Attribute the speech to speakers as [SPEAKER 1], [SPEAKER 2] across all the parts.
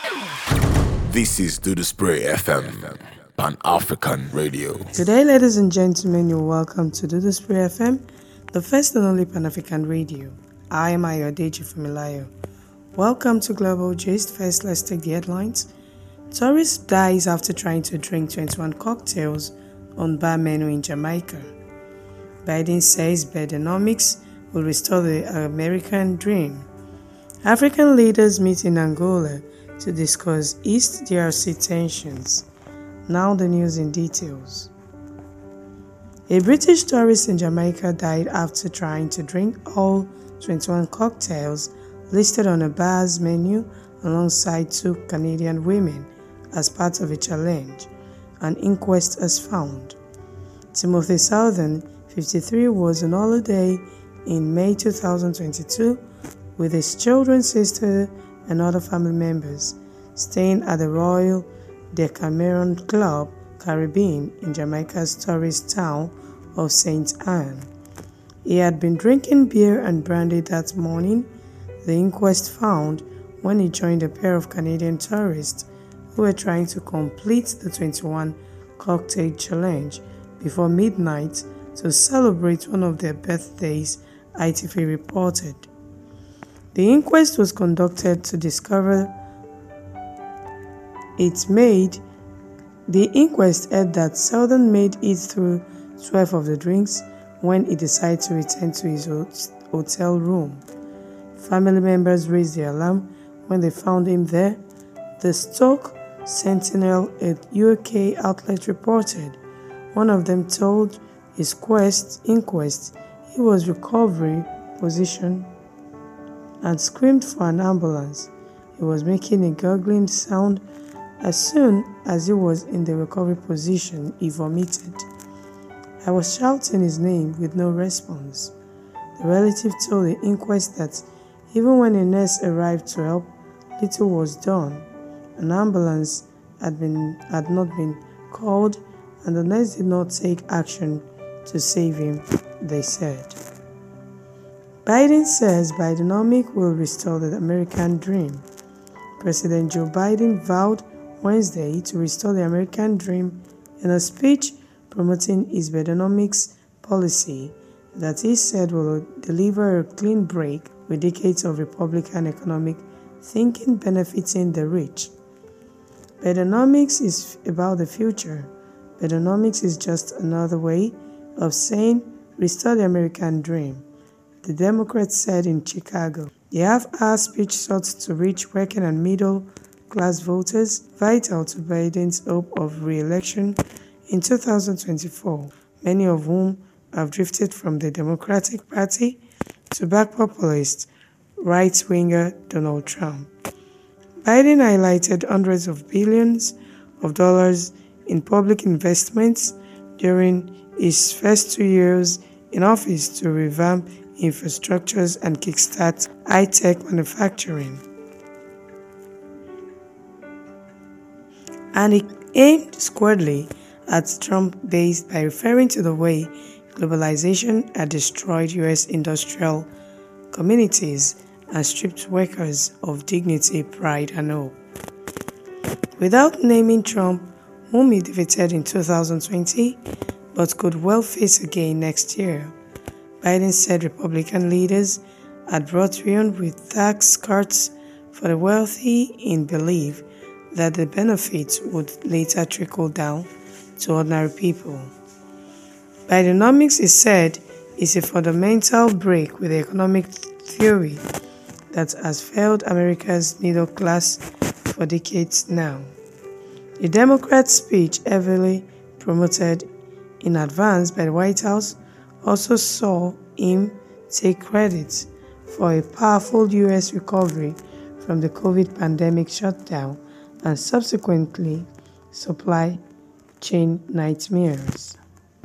[SPEAKER 1] This is Do the Spray FM, Pan-African Radio.
[SPEAKER 2] Today, ladies and gentlemen, you're welcome to Do the Spray FM, the first and only Pan-African radio. I am Ayodeji Fumilayo. Welcome to Global Gist. First, let's take the headlines. Tourist dies after trying to drink 21 cocktails on bar menu in Jamaica. Biden says Bidenomics will restore the American dream. African leaders meet in Angola to discuss East DRC tensions. Now the news in details. A British tourist in Jamaica died after trying to drink all 21 cocktails listed on a bar's menu alongside 2 Canadian women as part of a challenge, an inquest has found. Timothy Southern, 53, was on holiday in May 2022 with his children's sister and other family members, staying at the Royal Decameron Club Caribbean in Jamaica's tourist town of St. Anne. He had been drinking beer and brandy that morning, the inquest found, when he joined a pair of Canadian tourists who were trying to complete the 21 cocktail challenge before midnight to celebrate one of their birthdays, ITV reported. The inquest was conducted to discover The inquest said that Southern made it through 12 of the drinks when he decided to return to his hotel room. Family members raised the alarm when they found him there. The Stoke Sentinel, a UK outlet, reported. One of them told his inquest he was recovery position and screamed for an ambulance. He was making a gurgling sound. As soon as he was in the recovery position, he vomited. I was shouting his name with no response. The relative told the inquest that even when a nurse arrived to help, little was done. An ambulance had not been called, and the nurse did not take action to save him, they said. Biden says Bidenomics will restore the American dream. President Joe Biden vowed Wednesday to restore the American dream in a speech promoting his Bidenomics policy that he said will deliver a clean break with decades of Republican economic thinking benefiting the rich. Bidenomics is about the future. Bidenomics is just another way of saying restore the American dream, the Democrats said in Chicago. The half-hour speech sought to reach working and middle-class voters, vital to Biden's hope of re-election in 2024, many of whom have drifted from the Democratic Party to back populist right-winger Donald Trump. Biden highlighted hundreds of billions of dollars in public investments during his first 2 years in office to revamp infrastructures and kickstart high-tech manufacturing. And he aimed squarely at Trump base by referring to the way globalization had destroyed U.S. industrial communities and stripped workers of dignity, pride, and hope. Without naming Trump, whom he defeated in 2020, but could well face again next year, Biden said Republican leaders had brought ruin with tax cuts for the wealthy in belief that the benefits would later trickle down to ordinary people. Bidenomics, he said, is a fundamental break with the economic theory that has failed America's middle class for decades now. The Democrats' speech, heavily promoted in advance by the White House, also saw him take credit for a powerful U.S. recovery from the COVID pandemic shutdown and subsequently supply chain nightmares.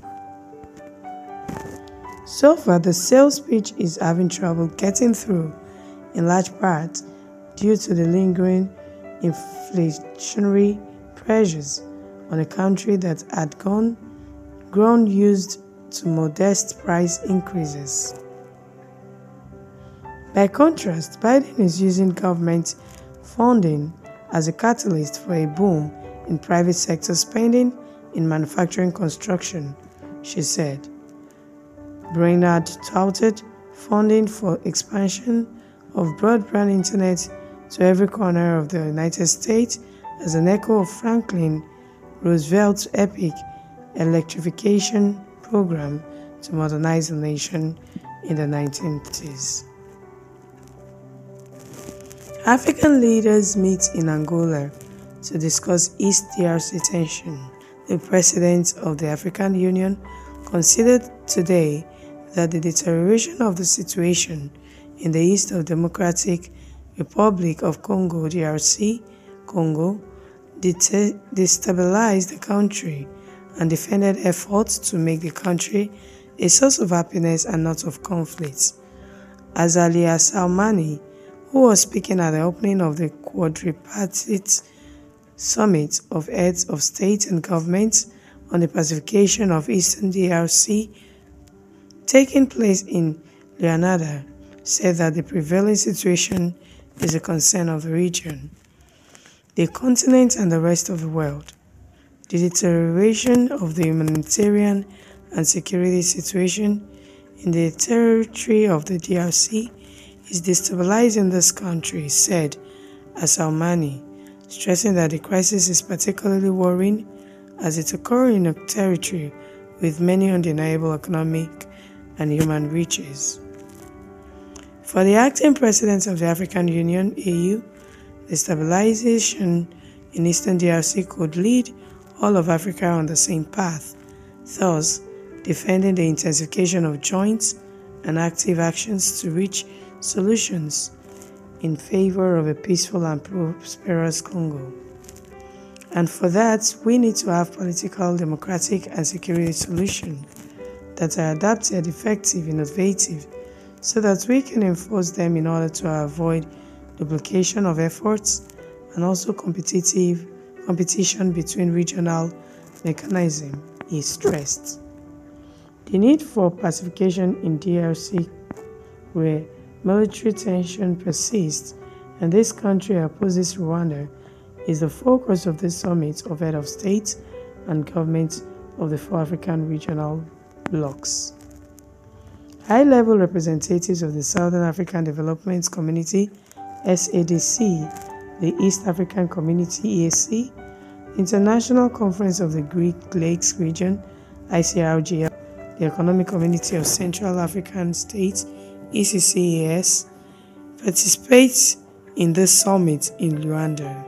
[SPEAKER 2] So far, the sales speech is having trouble getting through, in large part due to the lingering inflationary pressures on a country that had grown used to modest price increases. By contrast, Biden is using government funding as a catalyst for a boom in private sector spending in manufacturing construction, she said. Brainard touted funding for expansion of broadband internet to every corner of the United States as an echo of Franklin Roosevelt's epic electrification program to modernize the nation in the 1930s. African leaders meet in Angola to discuss East DRC tension. The President of the African Union considered today that the deterioration of the situation in the east of Democratic Republic of Congo (DRC) Congo destabilized the country and defended efforts to make the country a source of happiness and not of conflict. Azali Assoumani, who was speaking at the opening of the quadripartite summit of heads of state and government on the pacification of Eastern DRC taking place in Luanda, said that the prevailing situation is a concern of the region, the continent and the rest of the world. The deterioration of the humanitarian and security situation in the territory of the DRC is destabilizing this country, said Assoumani, stressing that the crisis is particularly worrying as it occurs in a territory with many undeniable economic and human riches. For the acting president of the African Union (AU), the stabilization in Eastern DRC could lead all of Africa on the same path, thus defending the intensification of joint and active actions to reach solutions in favor of a peaceful and prosperous Congo. And for that, we need to have political, democratic, and security solutions that are adapted, effective, innovative, so that we can enforce them in order to avoid duplication of efforts and also competition between regional mechanisms is stressed. The need for pacification in DRC, where military tension persists and this country opposes Rwanda, is the focus of the summit of heads of state and government of the 4 African regional blocs. High-level representatives of the Southern African Development Community (SADC), the East African Community (EAC), International Conference of the Great Lakes Region (ICRGL), the Economic Community of Central African States (ECCAS), participate in this summit in Luanda.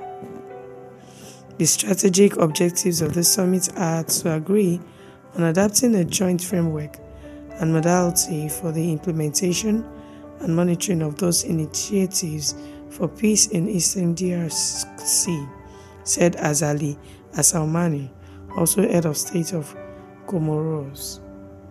[SPEAKER 2] The strategic objectives of the summit are to agree on adopting a joint framework and modality for the implementation and monitoring of those initiatives for peace in Eastern DRC, said Azali Assoumani, also head of state of Comoros.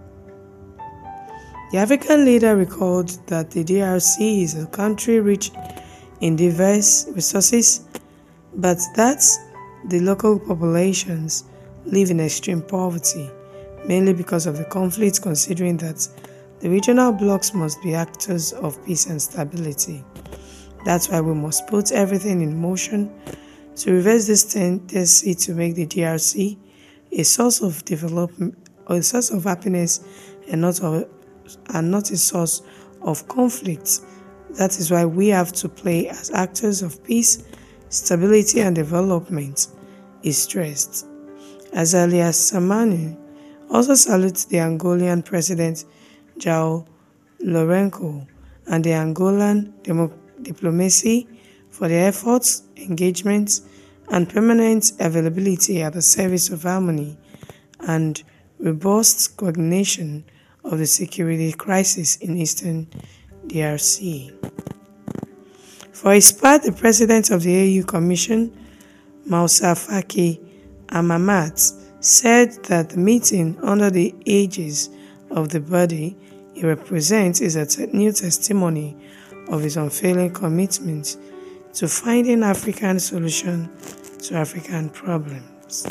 [SPEAKER 2] The African leader recalled that the DRC is a country rich in diverse resources, but that the local populations live in extreme poverty, mainly because of the conflict, considering that the regional blocs must be actors of peace and stability. That's why we must put everything in motion to reverse this tendency to make the DRC a source of development, or a source of happiness, and not a source of conflict. That is why we have to play as actors of peace, stability, and development, is stressed. Azali Assoumani also salutes the Angolan President João Lourenço and the Angolan diplomacy for their efforts, engagement, and permanent availability at the service of harmony and robust coordination of the security crisis in Eastern DRC. For his part, the President of the AU Commission, Moussa Faki Mahamat, said that the meeting under the aegis of the body he represents is a new testimony of his unfailing commitment to finding African solutions to African problems.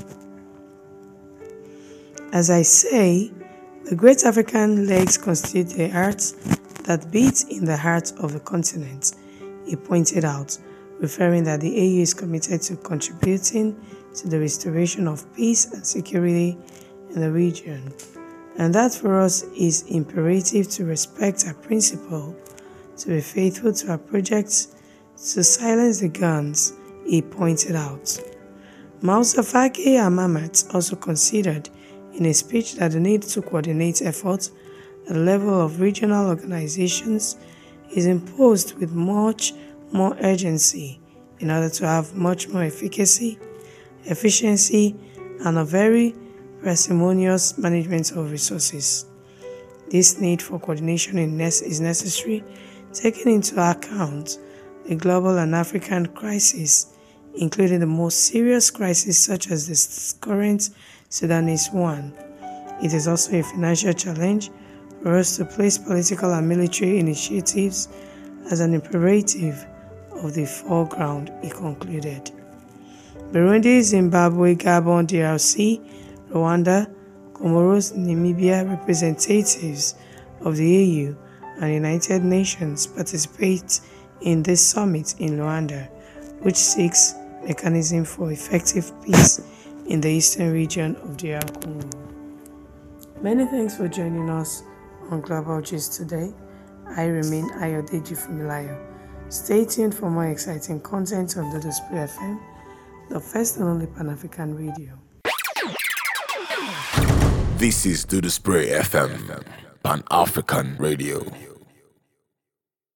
[SPEAKER 2] As I say, the great African legs constitute the heart that beats in the heart of the continent, he pointed out, referring that the AU is committed to contributing to the restoration of peace and security in the region, and that for us is imperative to respect our principle, to be faithful to our projects, to silence the guns, he pointed out. Moussa Faki Mahamat also considered in a speech that the need to coordinate efforts at the level of regional organizations is imposed with much more urgency in order to have much more efficacy, efficiency, and a very parsimonious management of resources. This need for coordination is necessary, taking into account the global and African crises, including the most serious crises such as this current Sudanese one. It is also a financial challenge for us to place political and military initiatives as an imperative of the foreground, he concluded. Burundi, Zimbabwe, Gabon, DRC, Rwanda, Comoros, Namibia representatives of the AU and United Nations participate in this summit in Luanda, which seeks mechanism for effective peace in the eastern region of DR Congo. Many thanks for joining us on Global Gist today. I remain Ayodeji Fumilayo. Stay tuned for more exciting content on the Display FM, the first and only Pan-African radio.
[SPEAKER 1] This is Do the Spray FM, Pan-African Radio.